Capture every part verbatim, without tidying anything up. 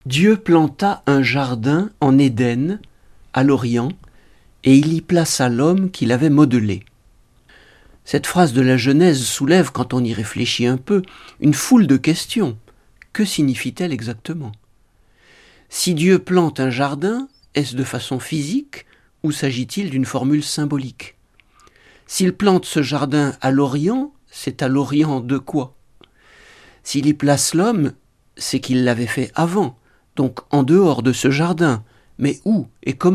Dieu planta un jardin en Éden, à l'Orient, et il y plaça l'homme qu'il avait modelé. Cette phrase de la Genèse soulève, quand on y réfléchit un peu, une foule de questions. Que signifie-t-elle exactement ? Si Dieu plante un jardin, est-ce de façon physique ou s'agit-il d'une formule symbolique ? S'il plante ce jardin à l'Orient, c'est à l'Orient de quoi ? S'il y place l'homme, c'est qu'il l'avait fait avant, donc en dehors de ce jardin, mais où et comment ?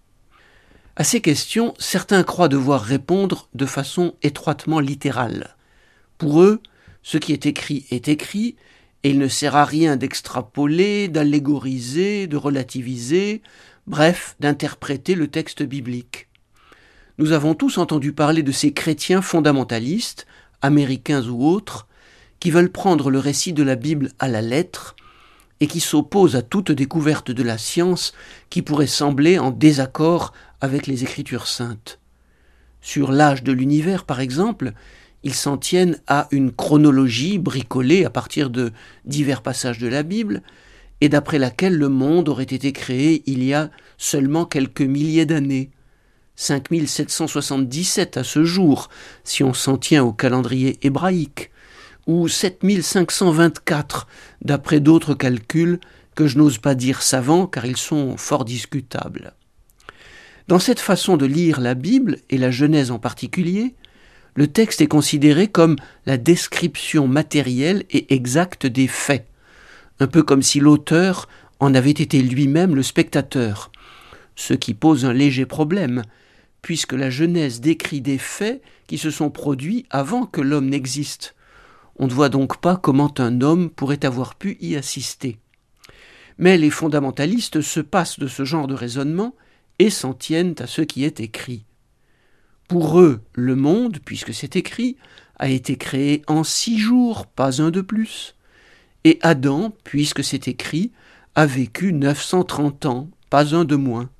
À ces questions, certains croient devoir répondre de façon étroitement littérale. Pour eux, ce qui est écrit est écrit, et il ne sert à rien d'extrapoler, d'allégoriser, de relativiser, bref, d'interpréter le texte biblique. Nous avons tous entendu parler de ces chrétiens fondamentalistes, américains ou autres, qui veulent prendre le récit de la Bible à la lettre et qui s'opposent à toute découverte de la science qui pourrait sembler en désaccord avec les Écritures saintes. Sur l'âge de l'univers, par exemple, ils s'en tiennent à une chronologie bricolée à partir de divers passages de la Bible et d'après laquelle le monde aurait été créé il y a seulement quelques milliers d'années, cinq mille sept cent soixante-dix-sept à ce jour, si on s'en tient au calendrier hébraïque, ou sept mille cinq cent vingt-quatre, d'après d'autres calculs que je n'ose pas dire savants car ils sont fort discutables. Dans cette façon de lire la Bible, et la Genèse en particulier, le texte est considéré comme la description matérielle et exacte des faits, un peu comme si l'auteur en avait été lui-même le spectateur, ce qui pose un léger problème, puisque la Genèse décrit des faits qui se sont produits avant que l'homme n'existe. On ne voit donc pas comment un homme pourrait avoir pu y assister. Mais les fondamentalistes se passent de ce genre de raisonnement et s'en tiennent à ce qui est écrit. Pour eux, le monde, puisque c'est écrit, a été créé en six jours, pas un de plus. Et Adam, puisque c'est écrit, a vécu neuf cent trente ans, pas un de moins.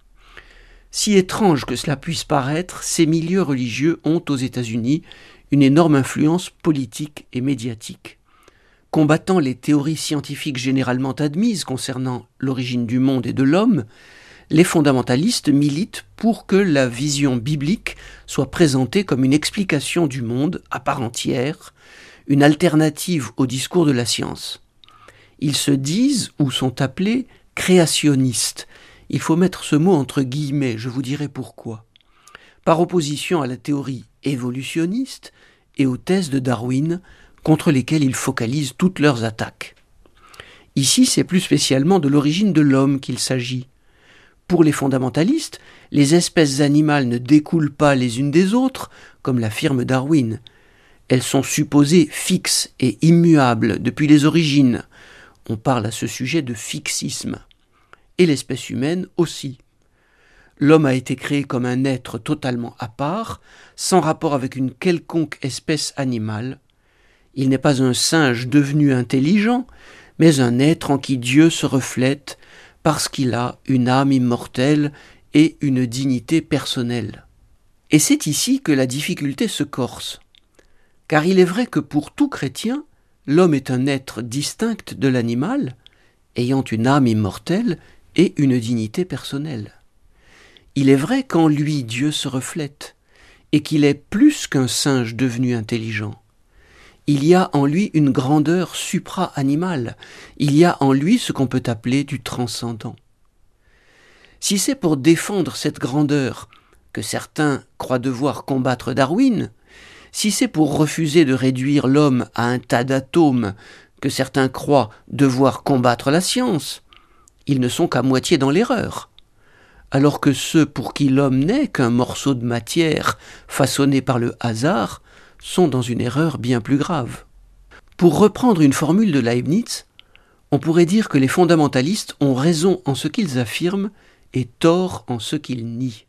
Si étrange que cela puisse paraître, ces milieux religieux ont aux États-Unis une énorme influence politique et médiatique. Combattant les théories scientifiques généralement admises concernant l'origine du monde et de l'homme, les fondamentalistes militent pour que la vision biblique soit présentée comme une explication du monde à part entière, une alternative au discours de la science. Ils se disent ou sont appelés créationnistes. Il faut mettre ce mot entre guillemets, je vous dirai pourquoi. Par opposition à la théorie évolutionniste et aux thèses de Darwin, contre lesquelles ils focalisent toutes leurs attaques. Ici, c'est plus spécialement de l'origine de l'homme qu'il s'agit. Pour les fondamentalistes, les espèces animales ne découlent pas les unes des autres, comme l'affirme Darwin. Elles sont supposées fixes et immuables depuis les origines. On parle à ce sujet de fixisme. Et l'espèce humaine aussi. L'homme a été créé comme un être totalement à part, sans rapport avec une quelconque espèce animale. Il n'est pas un singe devenu intelligent, mais un être en qui Dieu se reflète parce qu'il a une âme immortelle et une dignité personnelle. Et c'est ici que la difficulté se corse. Car il est vrai que pour tout chrétien, l'homme est un être distinct de l'animal, ayant une âme immortelle et une dignité personnelle. Il est vrai qu'en lui Dieu se reflète, et qu'il est plus qu'un singe devenu intelligent. Il y a en lui une grandeur supra-animale, il y a en lui ce qu'on peut appeler du transcendant. Si c'est pour défendre cette grandeur que certains croient devoir combattre Darwin, si c'est pour refuser de réduire l'homme à un tas d'atomes que certains croient devoir combattre la science, ils ne sont qu'à moitié dans l'erreur. Alors que ceux pour qui l'homme n'est qu'un morceau de matière façonné par le hasard sont dans une erreur bien plus grave. Pour reprendre une formule de Leibniz, on pourrait dire que les fondamentalistes ont raison en ce qu'ils affirment et tort en ce qu'ils nient.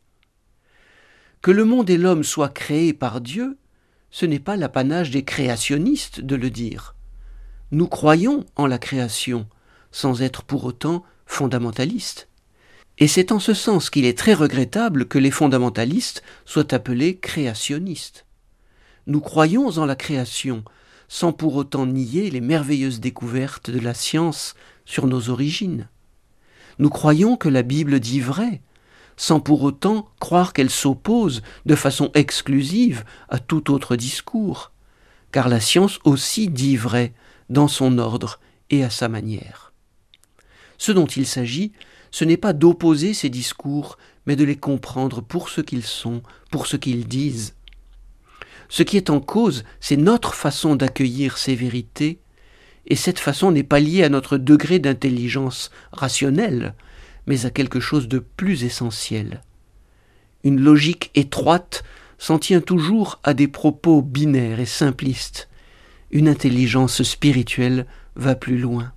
Que le monde et l'homme soient créés par Dieu, ce n'est pas l'apanage des créationnistes de le dire. Nous croyons en la création, sans être pour autant fondamentalistes. Et c'est en ce sens qu'il est très regrettable que les fondamentalistes soient appelés créationnistes. Nous croyons en la création, sans pour autant nier les merveilleuses découvertes de la science sur nos origines. Nous croyons que la Bible dit vrai, sans pour autant croire qu'elle s'oppose de façon exclusive à tout autre discours, car la science aussi dit vrai dans son ordre et à sa manière. Ce dont il s'agit, ce n'est pas d'opposer ces discours, mais de les comprendre pour ce qu'ils sont, pour ce qu'ils disent. Ce qui est en cause, c'est notre façon d'accueillir ces vérités, et cette façon n'est pas liée à notre degré d'intelligence rationnelle, mais à quelque chose de plus essentiel. Une logique étroite s'en tient toujours à des propos binaires et simplistes. Une intelligence spirituelle va plus loin.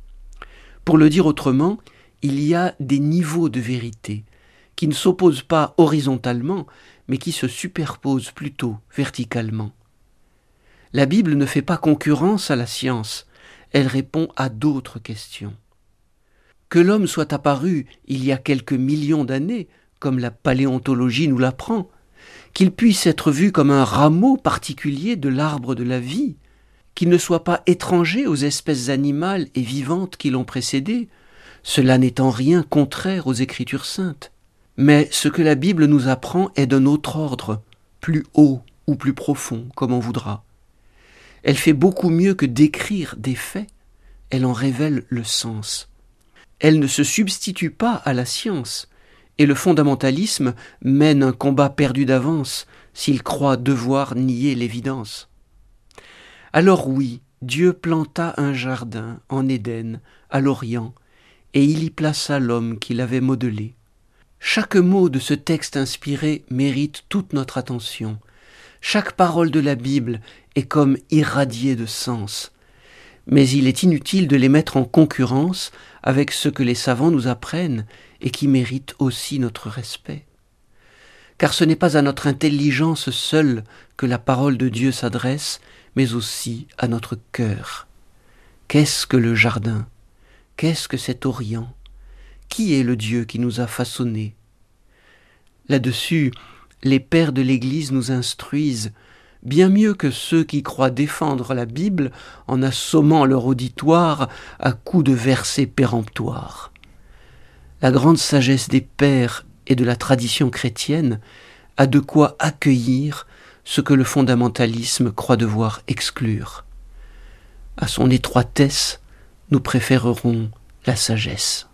Pour le dire autrement, il y a des niveaux de vérité qui ne s'opposent pas horizontalement, mais qui se superposent plutôt verticalement. La Bible ne fait pas concurrence à la science, elle répond à d'autres questions. Que l'homme soit apparu il y a quelques millions d'années, comme la paléontologie nous l'apprend, qu'il puisse être vu comme un rameau particulier de l'arbre de la vie, qu'il ne soit pas étranger aux espèces animales et vivantes qui l'ont précédé, cela n'est en rien contraire aux Écritures saintes. Mais ce que la Bible nous apprend est d'un autre ordre, plus haut ou plus profond, comme on voudra. Elle fait beaucoup mieux que décrire des faits, elle en révèle le sens. Elle ne se substitue pas à la science, et le fondamentalisme mène un combat perdu d'avance s'il croit devoir nier l'évidence. Alors oui, Dieu planta un jardin en Éden, à l'Orient, et il y plaça l'homme qu'il avait modelé. Chaque mot de ce texte inspiré mérite toute notre attention. Chaque parole de la Bible est comme irradiée de sens. Mais il est inutile de les mettre en concurrence avec ce que les savants nous apprennent et qui mérite aussi notre respect. Car ce n'est pas à notre intelligence seule que la parole de Dieu s'adresse, mais aussi à notre cœur. Qu'est-ce que le jardin ? Qu'est-ce que cet Orient ? Qui est le Dieu qui nous a façonnés ? Là-dessus, les pères de l'Église nous instruisent, bien mieux que ceux qui croient défendre la Bible en assommant leur auditoire à coups de versets péremptoires. La grande sagesse des pères et de la tradition chrétienne a de quoi accueillir ce que le fondamentalisme croit devoir exclure. À son étroitesse, nous préférerons la sagesse.